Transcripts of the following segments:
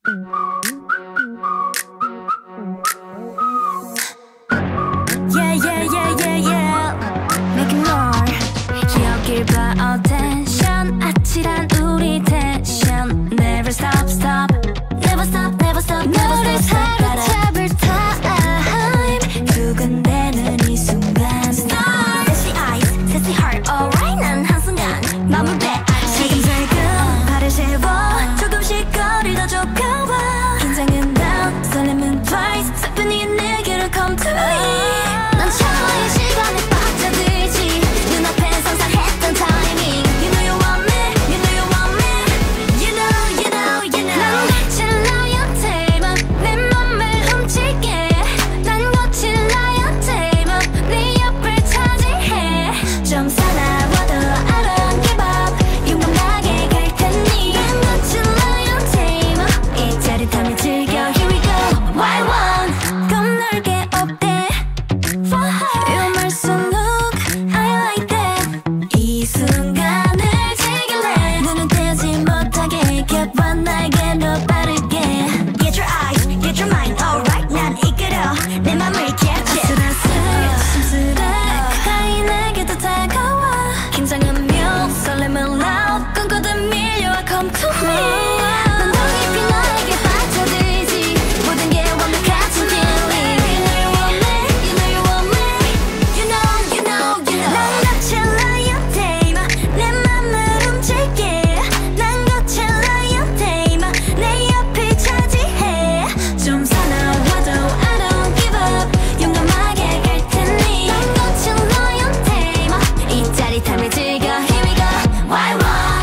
Yeah, yeah, yeah, yeah, yeah. Making more. 기억을 봐, attention. 아찔한 우리 텐션. Never stop, stop. Never stop, never stop, never stop. 사로잡을 time. 두근대는 이 순간. Sassy eyes, sassy heart. Alright, 난 한순간 맘을 배. 지금살금 발을 세워 조금씩 거리를 더 좁혀봐. 긴장은 down, 설렘은 twice. 슬픈이 내게로 come to me. 난 차와의 시간에 빠져들지. 눈앞에 상상했던 타이밍. You know you want me, you know you want me. You know, you know, you know. 난 미칠 나한테만 내 맘을 훔칠게. 난 거칠 나한테만 네 옆을 차지해. 좀 사나워도 I don't give up. 용감하게 갈 테니. 난 거칠 나한테만 이 짜릿함을 즐겨. Here we go. Why one? 겁날게 없대. You are so look, I like that. 이 순간을 즐길래. 눈은 떼지 못하게 겹와 날개로 빠르게. Get your eyes, get your mind, alright. 난 이끌어 내 맘을 capture. 아슬아슬 심술해 가까이 내게도 다가와. 긴장은 묘 설렘은 loud. 꿈꿔도 밀려와 come to me. 넌 더 깊이 나에게 빠져들지. 모든 게 완벽한 feeling. You know you want me, you know you want me. You know, you know, you know. 난 거칠 나한테만 내 맘을 훔칠게. 난 거칠 나한테만 내 옆을 차지해. 좀 사나워도 I don't give up. 용감하게 갈 테니. 난 거칠 나한테만 이 짜릿함을 즐겨. Here we go. Why one?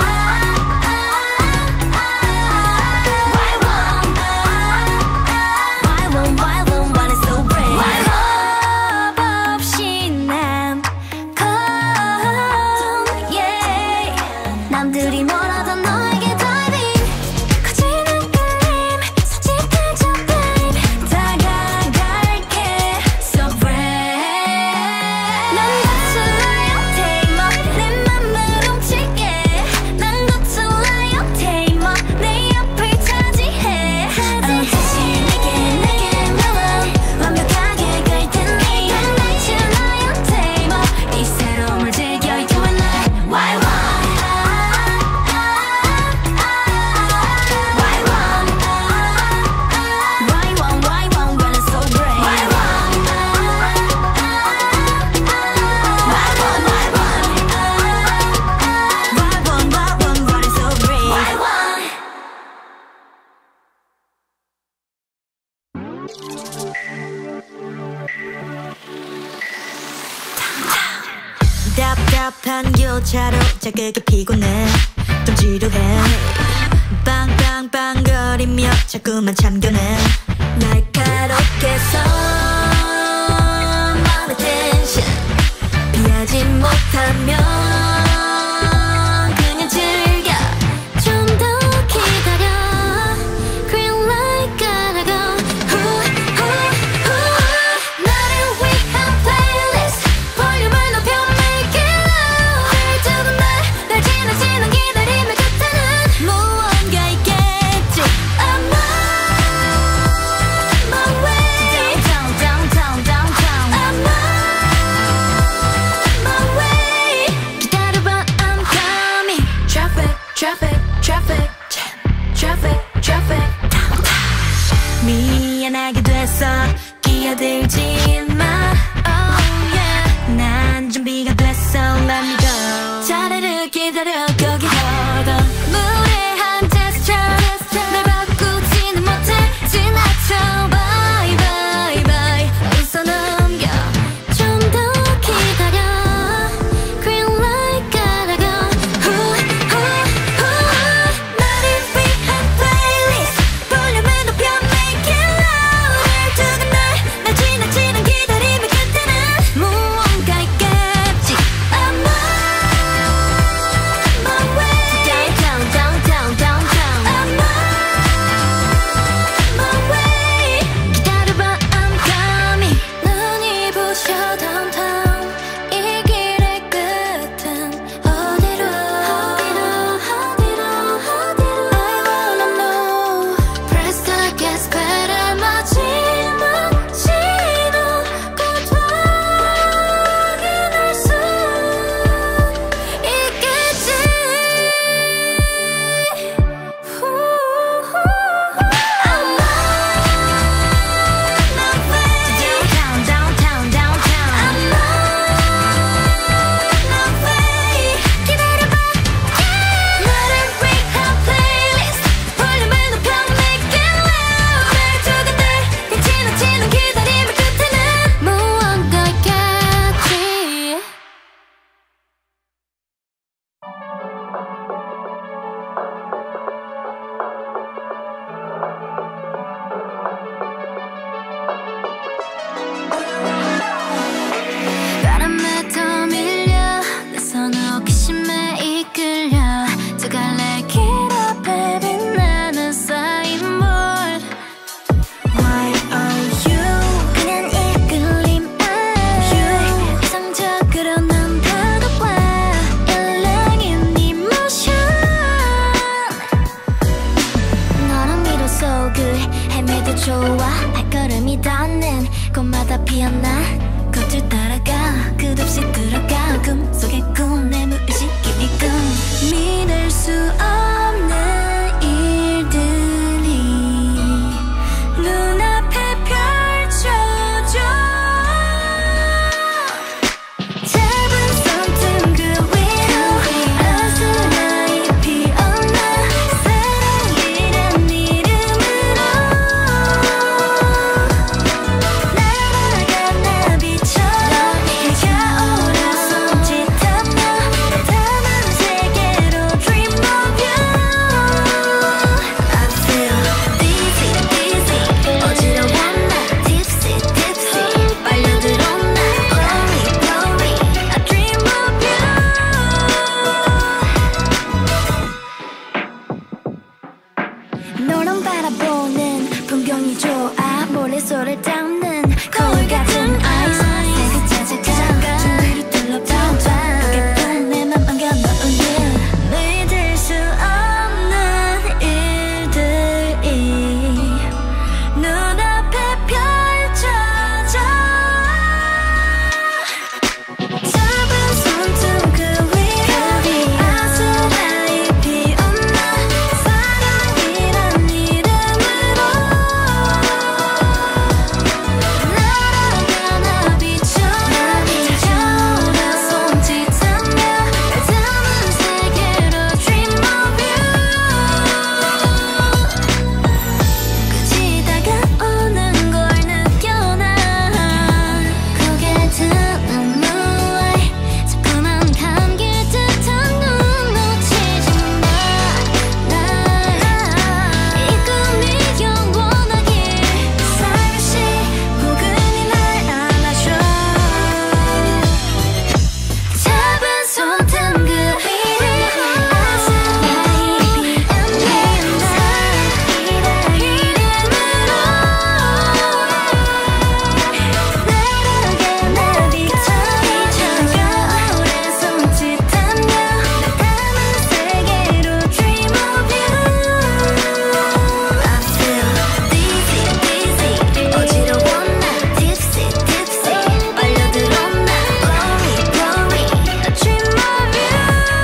Why one? Why one? Why one? Why it's so brave? Why one? 겁 없이 난 come, yeah. 남들이 뭐라던 너에게 diving. 커지는 끌림 솔직해져 babe. 다가갈게 so brave. 난 거칠 나한테만 내 맘을 훔칠게. 난 거칠 나한테만 내 옆을 차지해. 다시 내게 물어 완벽하게 갈 테니. 난 거칠 나한테만 이 새로움을 즐겨. You and I. Why one? Why one? Why one? Why one? When it's so brave. Why one? Why one? Why one? Why one? Why one? When it's so brave. Why one? 답답한 교차로 자극이 피곤해. 좀 지루해. 빵빵빵거리며 자꾸만 참견해. 날카롭게서 마음의 텐션 피하지 못하면 그냥 즐겨. 좀 더 기다려. Green light gotta go. 나를 위한 playlist. 볼륨을 높여 make it louder. 두근대 날 지나치는 기다림의 끝에는 무언가 있겠지. I'm on my way. Down, down, down, down, down. I'm on my way. 기다려봐, I'm coming. Traffic, traffic, traffic, traffic, traffic. 미안하게 됐어. 끼어들지 마. Oh yeah. 난 준비가 됐어. Let me go. 자리를 기다려 거기 hold on. 무례한 gesture. 날 바꾸지는 못해. 지나쳐 bye bye bye. 웃어 넘겨. 좀 더 기다려. Green light gotta go. 나를 위한 playlist. 볼륨을 높여 make it louder. 두근대 날 지나치는 기다림의 꽃보다 피었나 꽃을 따라가 끝없이 들어가 꿈속의 꿈 내 무의식이 이끈 믿을 수 없는 일들이 눈앞에 펼쳐져 작은 손등 그 위로 아스라이 피었나 사랑이란 이름으로 날아가 나비처럼 향기오라 손짓하며 담은 세계로 dream of you I feel dizzy dizzy 어지러워 나 tipsy tipsy 빨려들어 나 blurry blurry I dream of you 너랑 바라보는 풍경이 좋아 모래소를 담는 거울 같은 eyes 내가 찾아가 준비를 둘러봐 예쁜 내 맘 안겨놓은 you 믿을 수 없는 일들이 눈앞에 펼쳐져 잡은 손등 그 위로 아스라이 피었나 사랑이란 이름으로 날아가 나비처럼 향기오라 손짓하며 날 담은 세계로 dream of you 끝이 다가오는 걸 느껴나 고개 든 눈물에 자꾸만 감길 듯한 눈 놓치지 마날 이 꿈이 영원하길 살며시 포근히 날 안아줘 잡은 손등 그 위로 아스라이 피었나 사랑이란 이름으로 날아가 나비처럼 향기오라 손짓하며 날 담은 세계로 dream of you I feel dizzy dizzy 어지러워 나 tipsy tipsy 빨려들어 나 blurry blurry I dream of you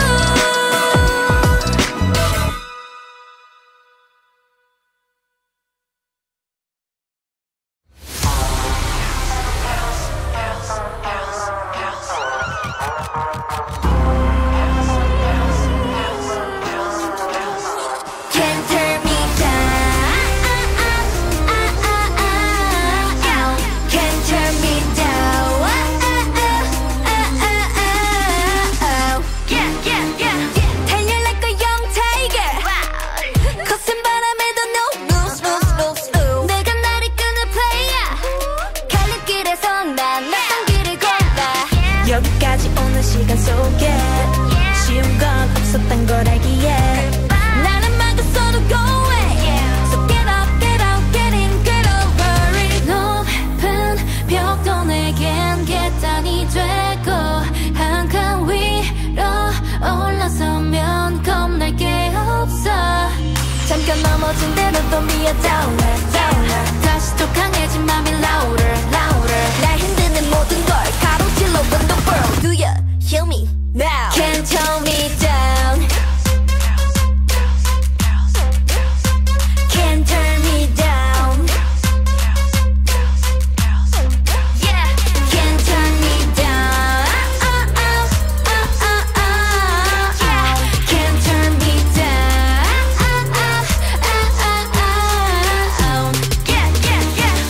Can't turn me down. Can't turn me down. Yeah, yeah, yeah. 달려날 거 young tiger. 거센 바람에도 no lose, lose, lose, lose. 내가 날 이끄는 player. 갈림길에서 난 낯선 길을 걸어. 여기까지 오는 시간 속에 쉬운 건 없었던 걸 알기에 나는 막았어도 go away. So get up, get out, get in, get over it. 높은 벽도 내겐 계단이 되고 한 칸 위로 올라서면 겁날 게 없어. 잠깐 넘어진 대로 또 미어 downer, downer. 다시 또 강해진 맘이 louder, louder. 날 흔드는 모든 걸 가로질러 run the world. Do you hear me now? Can't turn me down. Can't turn me down. Yeah, can't turn me down. Yeah, can't turn me down. Yeah, yeah, yeah.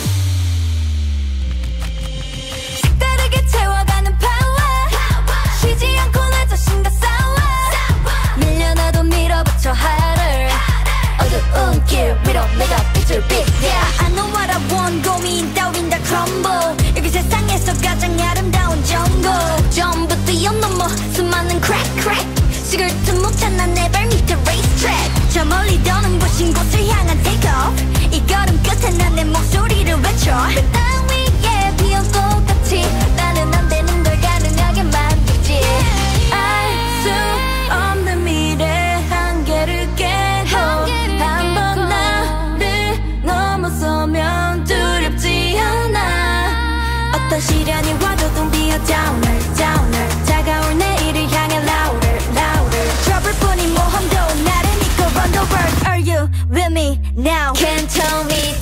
색다르게 채워가는 power. 쉬지 않고 나 자신과 싸워. 밀려나도 밀어붙여 harder. 어두운 길 위로 내가 빛을 빛. Yeah, I know what I want. 고민 따윈 다 crumble. 여기 세상에서 가장 아름다운 정글. 전부 뛰어넘어 수많은 crack crack. 식을 틈 못 찾아 내 발밑에 racetrack. 저 멀리 더는 부신 곳을 향한 take off. 이 걸음 끝에 난 내 목소리를 외쳐. 땅 위에 피어 꽃같이 나는 안 되는 걸 가능하게 만들지. 알 수 없는 미래 한계를 깨고 한번 나를 넘어서면 두렵지 않아. me now. Can't tell me